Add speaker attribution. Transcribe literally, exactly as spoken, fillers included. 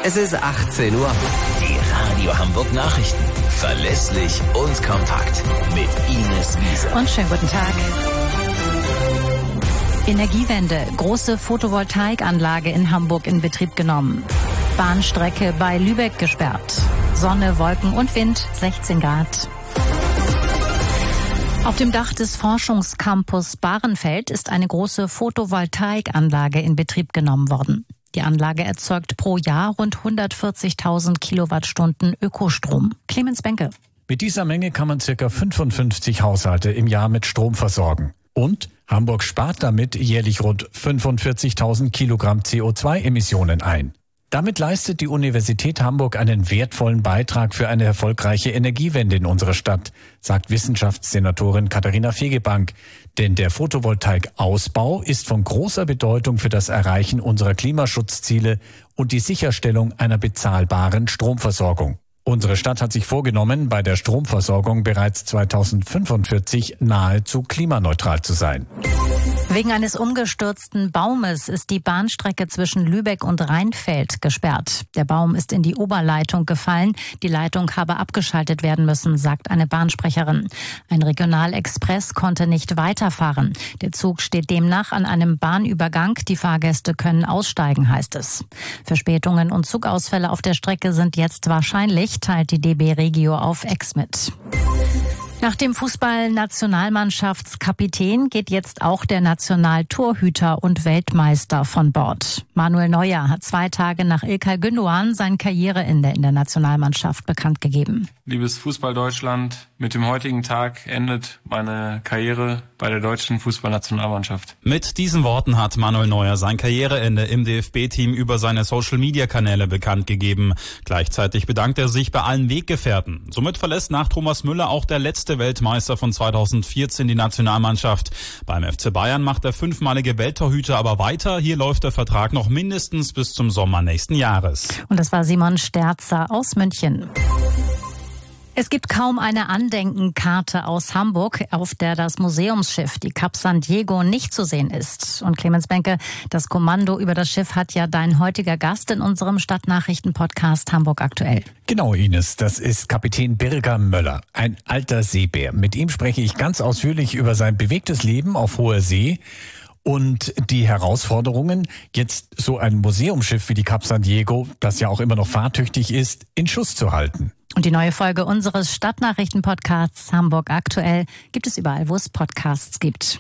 Speaker 1: Es ist achtzehn Uhr.
Speaker 2: Die Radio Hamburg Nachrichten. Verlässlich und kompakt. Mit Ines Wiese.
Speaker 3: Und schönen guten Tag. Energiewende. Große Photovoltaikanlage in Hamburg in Betrieb genommen. Bahnstrecke bei Lübeck gesperrt. Sonne, Wolken und Wind, sechzehn Grad. Auf dem Dach des Forschungscampus Bahrenfeld ist eine große Photovoltaikanlage in Betrieb genommen worden. Die Anlage erzeugt pro Jahr rund hundertvierzigtausend Kilowattstunden Ökostrom. Clemens Benke.
Speaker 4: Mit dieser Menge kann man ca. fünfundfünfzig Haushalte im Jahr mit Strom versorgen. Und Hamburg spart damit jährlich rund fünfundvierzigtausend Kilogramm C O zwei Emissionen ein. Damit leistet die Universität Hamburg einen wertvollen Beitrag für eine erfolgreiche Energiewende in unserer Stadt, sagt Wissenschaftssenatorin Katharina Fegebank. Denn der Photovoltaikausbau ist von großer Bedeutung für das Erreichen unserer Klimaschutzziele und die Sicherstellung einer bezahlbaren Stromversorgung. Unsere Stadt hat sich vorgenommen, bei der Stromversorgung bereits zweitausendfünfundvierzig nahezu klimaneutral zu sein.
Speaker 3: Wegen eines umgestürzten Baumes ist die Bahnstrecke zwischen Lübeck und Rheinfeld gesperrt. Der Baum ist in die Oberleitung gefallen. Die Leitung habe abgeschaltet werden müssen, sagt eine Bahnsprecherin. Ein Regionalexpress konnte nicht weiterfahren. Der Zug steht demnach an einem Bahnübergang. Die Fahrgäste können aussteigen, heißt es. Verspätungen und Zugausfälle auf der Strecke sind jetzt wahrscheinlich, teilt die D B Regio auf X mit. Nach dem Fußball-Nationalmannschaftskapitän geht jetzt auch der Nationaltorhüter und Weltmeister von Bord. Manuel Neuer hat zwei Tage nach İlkay Gündoğan sein Karriereende in der Nationalmannschaft bekannt gegeben.
Speaker 5: Liebes Fußball-Deutschland, mit dem heutigen Tag endet meine Karriere bei der deutschen Fußballnationalmannschaft.
Speaker 6: Mit diesen Worten hat Manuel Neuer sein Karriereende im D F B-Team über seine Social-Media-Kanäle bekannt gegeben. Gleichzeitig bedankt er sich bei allen Weggefährten. Somit verlässt nach Thomas Müller auch der letzte Weltmeister von zweitausendvierzehn die Nationalmannschaft. Beim F C Bayern macht der fünfmalige Welttorhüter aber weiter. Hier läuft der Vertrag noch mindestens bis zum Sommer nächsten Jahres.
Speaker 3: Und das war Simon Sterzer aus München. Es gibt kaum eine Andenkenkarte aus Hamburg, auf der das Museumsschiff, die Cap San Diego, nicht zu sehen ist. Und Clemens Benke, das Kommando über das Schiff hat ja dein heutiger Gast in unserem Stadtnachrichten-Podcast Hamburg aktuell.
Speaker 4: Genau, Ines, das ist Kapitän Birger Möller, ein alter Seebär. Mit ihm spreche ich ganz ausführlich über sein bewegtes Leben auf hoher See und die Herausforderungen, jetzt so ein Museumsschiff wie die Cap San Diego, das ja auch immer noch fahrtüchtig ist, in Schuss zu halten.
Speaker 3: Und die neue Folge unseres Stadtnachrichten-Podcasts Hamburg aktuell gibt es überall, wo es Podcasts gibt.